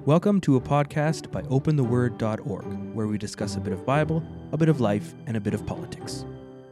Welcome to a podcast by opentheword.org, where we discuss a bit of Bible, a bit of life, and a bit of politics.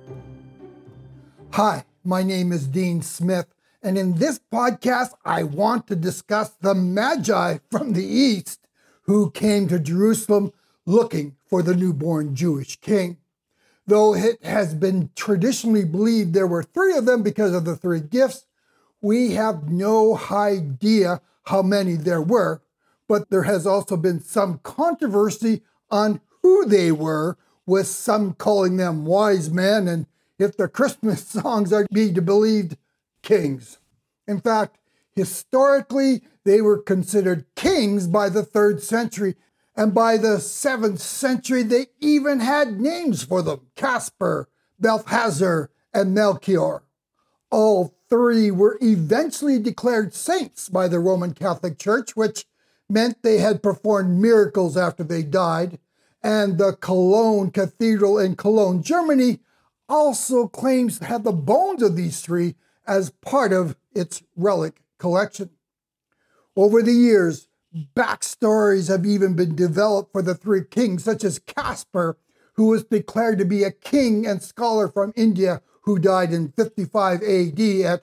Hi, my name is Dean Smith, and in this podcast, I want to discuss the Magi from the East who came to Jerusalem looking for the newborn Jewish king. Though it has been traditionally believed there were three of them because of the three gifts, we have no idea how many there were, but there has also been some controversy on who they were, with some calling them wise men, and if the Christmas songs are to be believed, kings. In fact, historically, they were considered kings by the 3rd century, and by the 7th century, they even had names for them: Caspar, Balthazar, and Melchior. All three were eventually declared saints by the Roman Catholic Church, which meant they had performed miracles after they died, and the Cologne Cathedral in Cologne, Germany, also claims to have the bones of these three as part of its relic collection. Over the years, backstories have even been developed for the three kings, such as Caspar, who was declared to be a king and scholar from India who died in 55 AD at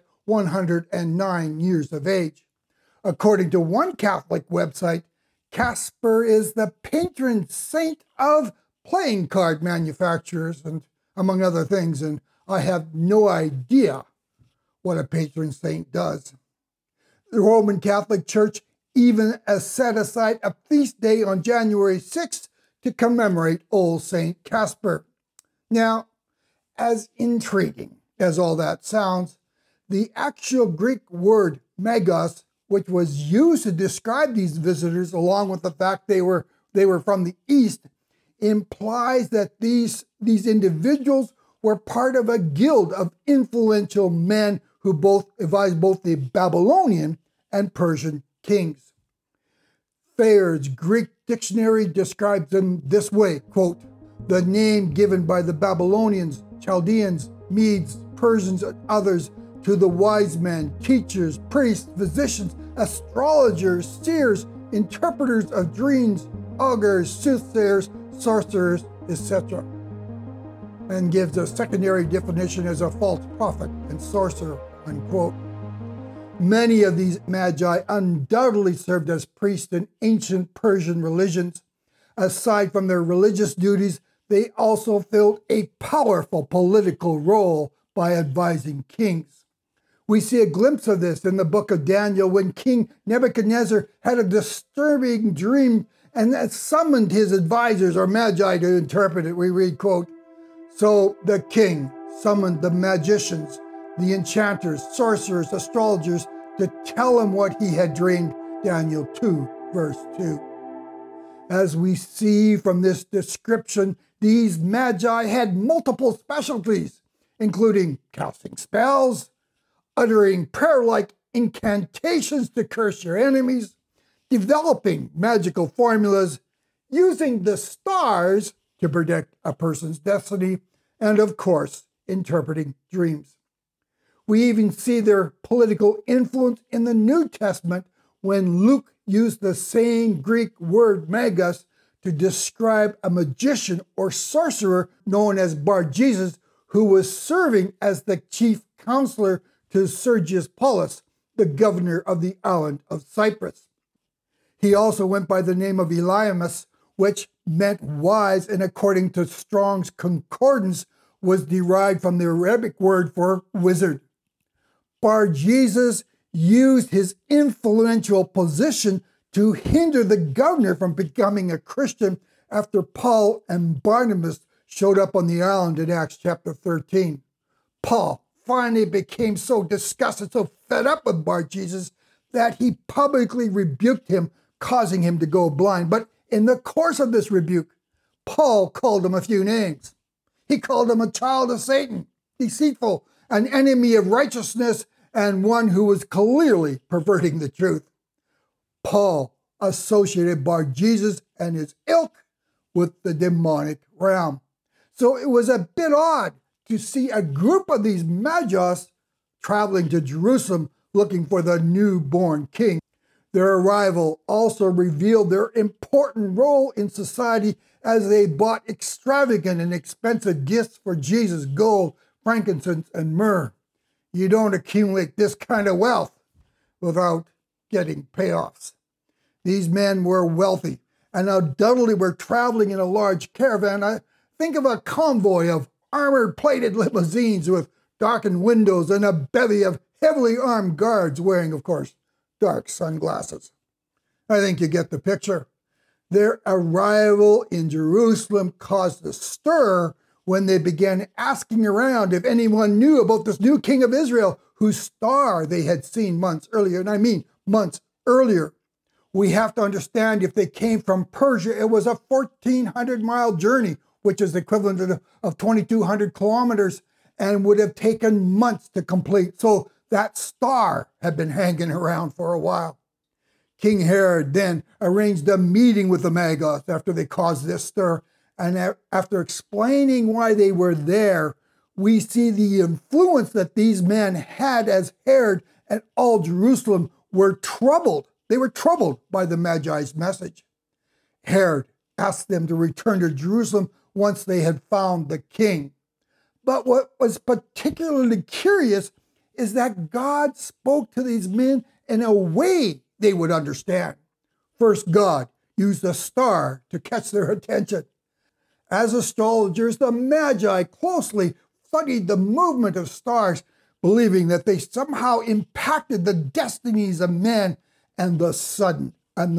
109 years of age. According to one Catholic website, Caspar is the patron saint of playing card manufacturers, and among other things, and I have no idea what a patron saint does. The Roman Catholic Church even set aside a feast day on January 6th to commemorate Old Saint Caspar. Now, as intriguing as all that sounds, the actual Greek word magos, which was used to describe these visitors, along with the fact they were from the East, implies that these individuals were part of a guild of influential men who advised both the Babylonian and Persian kings. Thayer's Greek dictionary describes them this way, quote, "The name given by the Babylonians, Chaldeans, Medes, Persians, and others to the wise men, teachers, priests, physicians, astrologers, seers, interpreters of dreams, augurs, soothsayers, sorcerers, etc." And gives a secondary definition as a false prophet and sorcerer, unquote. Many of these magi undoubtedly served as priests in ancient Persian religions. Aside from their religious duties, they also filled a powerful political role by advising kings. We see a glimpse of this in the book of Daniel when King Nebuchadnezzar had a disturbing dream and summoned his advisors or magi to interpret it. We read, quote, "So the king summoned the magicians, the enchanters, sorcerers, astrologers to tell him what he had dreamed." Daniel 2, verse 2. As we see from this description, these magi had multiple specialties, including casting spells, uttering prayer-like incantations to curse your enemies, developing magical formulas, using the stars to predict a person's destiny, and of course, interpreting dreams. We even see their political influence in the New Testament when Luke used the same Greek word magos to describe a magician or sorcerer known as Bar-Jesus, who was serving as the chief counselor to Sergius Paulus, the governor of the island of Cyprus. He also went by the name of Elymas, which meant wise, and according to Strong's Concordance, was derived from the Arabic word for wizard. Bar-Jesus used his influential position to hinder the governor from becoming a Christian after Paul and Barnabas showed up on the island in Acts chapter 13. Paul finally became so disgusted, so fed up with Bar-Jesus, that he publicly rebuked him, causing him to go blind. But in the course of this rebuke, Paul called him a few names. He called him a child of Satan, deceitful, an enemy of righteousness, and one who was clearly perverting the truth. Paul associated Bar-Jesus and his ilk with the demonic realm. So it was a bit odd to see a group of these magos traveling to Jerusalem looking for the newborn king. Their arrival also revealed their important role in society as they bought extravagant and expensive gifts for Jesus: gold, frankincense, and myrrh. You don't accumulate this kind of wealth without getting payoffs. These men were wealthy and undoubtedly were traveling in a large caravan. I think of a convoy of armor-plated limousines with darkened windows and a bevy of heavily armed guards wearing, of course, dark sunglasses. I think you get the picture. Their arrival in Jerusalem caused a stir when they began asking around if anyone knew about this new king of Israel whose star they had seen months earlier. And I mean months earlier. We have to understand, if they came from Persia, it was a 1,400-mile journey, which is the equivalent of 2,200 kilometers, and would have taken months to complete. So that star had been hanging around for a while. King Herod then arranged a meeting with the Magi after they caused this stir. And after explaining why they were there, we see the influence that these men had, as Herod and all Jerusalem were troubled. They were troubled by the Magi's message. Herod asked them to return to Jerusalem once they had found the king. But what was particularly curious is that God spoke to these men in a way they would understand. First, God used a star to catch their attention. As astrologers, the Magi closely studied the movement of stars, believing that they somehow impacted the destinies of men. And the sudden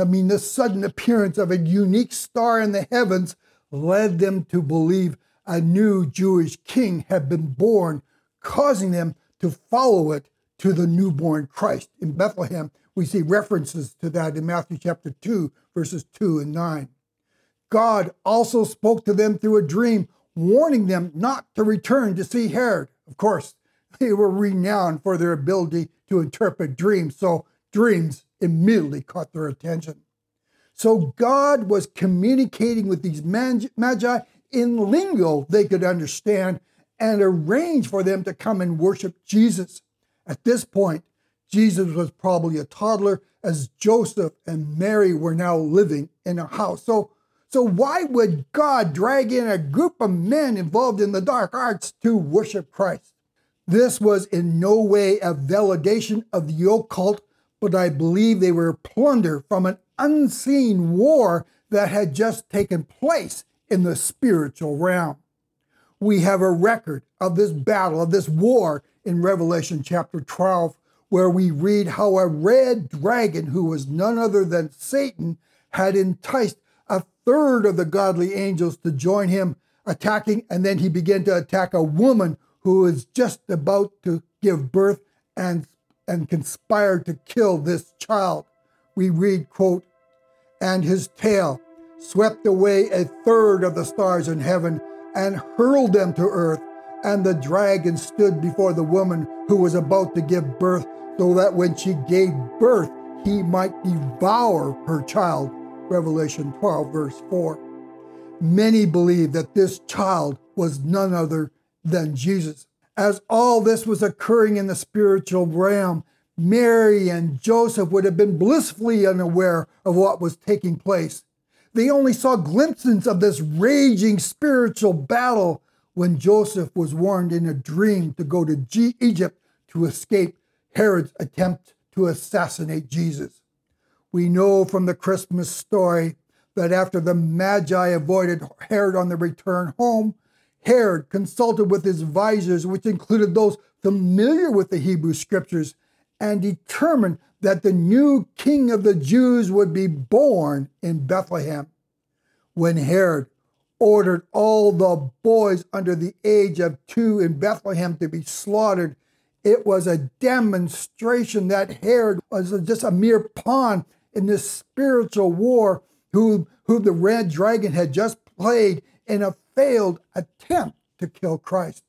appearance of a unique star in the heavens led them to believe a new Jewish king had been born, causing them to follow it to the newborn Christ in Bethlehem. We see references to that in Matthew chapter 2, verses 2 and 9. God also spoke to them through a dream, warning them not to return to see Herod. Of course, they were renowned for their ability to interpret dreams, so dreams immediately caught their attention. So God was communicating with these Magi in lingo they could understand and arranged for them to come and worship Jesus. At this point, Jesus was probably a toddler, as Joseph and Mary were now living in a house. So why would God drag in a group of men involved in the dark arts to worship Christ? This was in no way a validation of the occult, but I believe they were plunder from an unseen war that had just taken place in the spiritual realm. We have a record of this battle, of this war, in Revelation chapter 12, where we read how a red dragon, who was none other than Satan, had enticed a third of the godly angels to join him attacking, and then he began to attack a woman who was just about to give birth and conspired to kill this child. We read, quote, "And his tail swept away a third of the stars in heaven and hurled them to earth. And the dragon stood before the woman who was about to give birth, so that when she gave birth, he might devour her child." Revelation 12, verse 4. Many believe that this child was none other than Jesus. As all this was occurring in the spiritual realm, Mary and Joseph would have been blissfully unaware of what was taking place. They only saw glimpses of this raging spiritual battle when Joseph was warned in a dream to go to Egypt to escape Herod's attempt to assassinate Jesus. We know from the Christmas story that after the Magi avoided Herod on the return home, Herod consulted with his advisors, which included those familiar with the Hebrew scriptures, and determined that the new king of the Jews would be born in Bethlehem. When Herod ordered all the boys under the age of 2 in Bethlehem to be slaughtered, it was a demonstration that Herod was just a mere pawn in this spiritual war who the red dragon had just played in a failed attempt to kill Christ.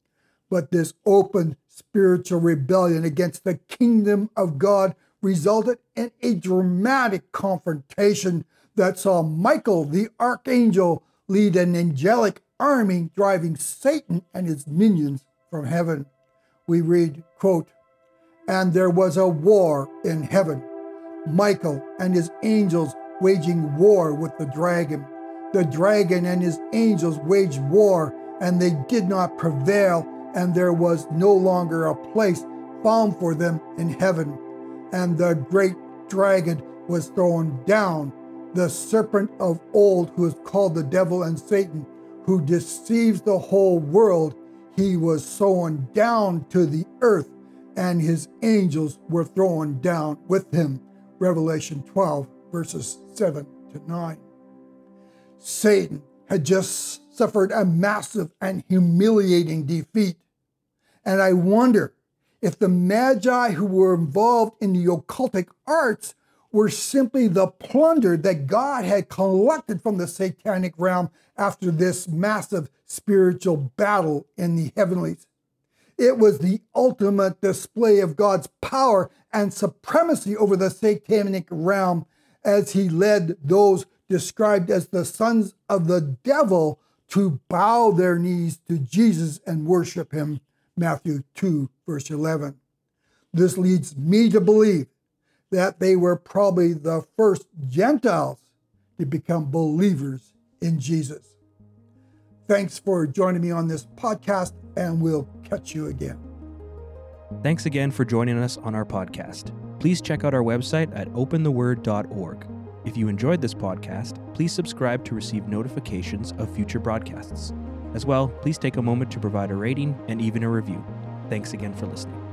But this open spiritual rebellion against the kingdom of God resulted in a dramatic confrontation that saw Michael, the archangel, lead an angelic army driving Satan and his minions from heaven. We read, quote, "And there was a war in heaven. Michael and his angels waging war with the dragon. The dragon and his angels waged war, and they did not prevail, and there was no longer a place found for them in heaven. And the great dragon was thrown down, the serpent of old, who is called the devil and Satan, who deceives the whole world. He was thrown down to the earth, and his angels were thrown down with him. Revelation 12, verses 7 to 9. Satan had just suffered a massive and humiliating defeat. And I wonder if the Magi who were involved in the occultic arts were simply the plunder that God had collected from the satanic realm after this massive spiritual battle in the heavenlies. It was the ultimate display of God's power and supremacy over the satanic realm as he led those described as the sons of the devil to bow their knees to Jesus and worship him. Matthew 2, verse 11. This leads me to believe that they were probably the first Gentiles to become believers in Jesus. Thanks for joining me on this podcast, and we'll catch you again. Thanks again for joining us on our podcast. Please check out our website at opentheword.org. If you enjoyed this podcast, please subscribe to receive notifications of future broadcasts. As well, please take a moment to provide a rating and even a review. Thanks again for listening.